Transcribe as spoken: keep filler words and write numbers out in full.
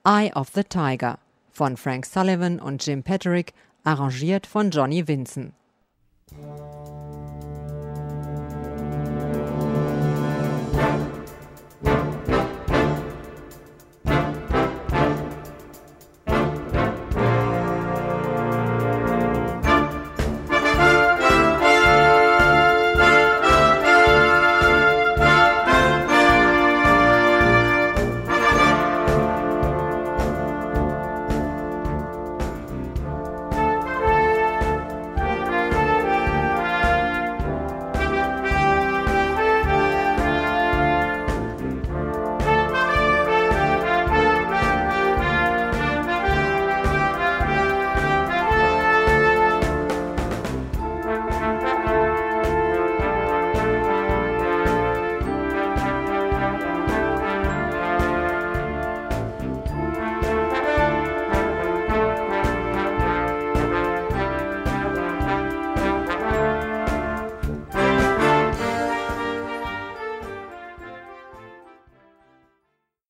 Eye of the Tiger von Frank Sullivan und Jim Patrick, arrangiert von Johnny Vinson.